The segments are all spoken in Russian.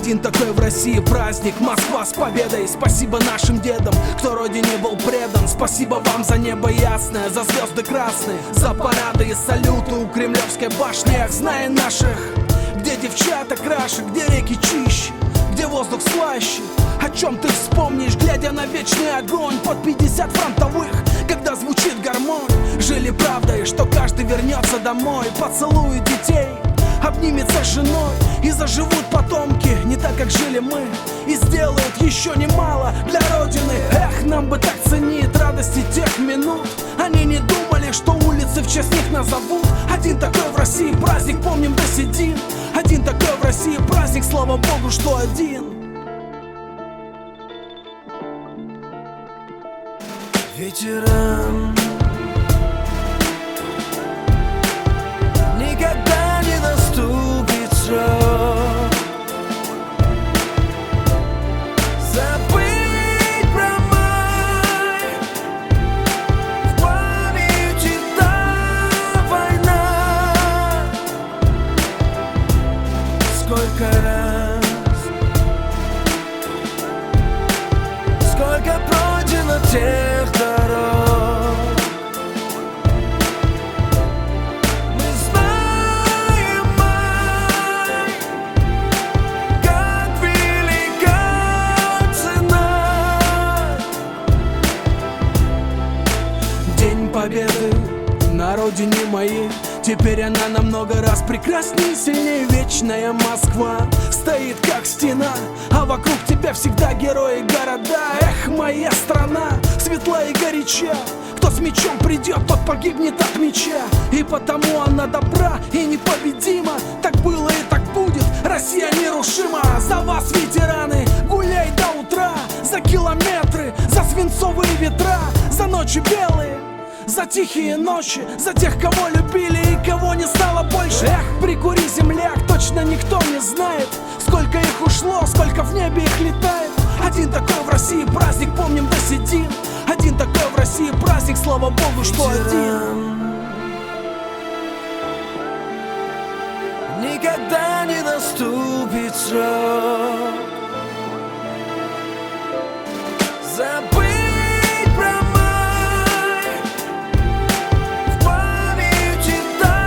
Один такой в России праздник, Москва с победой. Спасибо нашим дедам, кто родине был предан. Спасибо вам за небо ясное, за звезды красные, за парады и салюты у Кремлевской башни. Ах, знай наших, где девчата краше, где реки чище, где воздух слаще. О чем ты вспомнишь, глядя на вечный огонь под 50 фронтовых, когда звучит гармонь. Жили правдой, что каждый вернется домой, поцелует детей, обнимется с женой, и заживут потомки не так, как жили мы, и сделают еще немало для Родины. Эх, нам бы так ценить радости тех минут. Они не думали, что улицы в честь них назовут. Один такой в России праздник, помним до седин. Один такой в России праздник, слава Богу, что один. Ветеран никогда не наступит срок забыть про май. В памяти та война. Сколько раз, сколько пройдено тех дорог. Мы знаем май, как велика цена. День Победы на родине моей, теперь она намного раз прекраснее и сильнее. Вечная Москва стоит как стена, а вокруг тебя всегда герои города. Эх, моя страна, светла и горяча. Кто с мечом придет, тот погибнет от меча. И потому она добра и непобедима. Так было и так будет, Россия нерушима. За вас, ветераны, гуляй до утра. За километры, за свинцовые ветра, за ночи белые, за тихие ночи, за тех, кого любили и кого не стало больше. Эх, прикури, земляк, точно никто не знает, сколько их ушло, сколько в небе их летает. Один такой в России праздник, помним до седин. Один такой в России праздник, слава Богу, что один. Никогда не наступит срок забыть про май. В памяти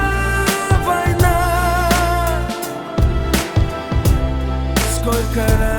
та война. Сколько раз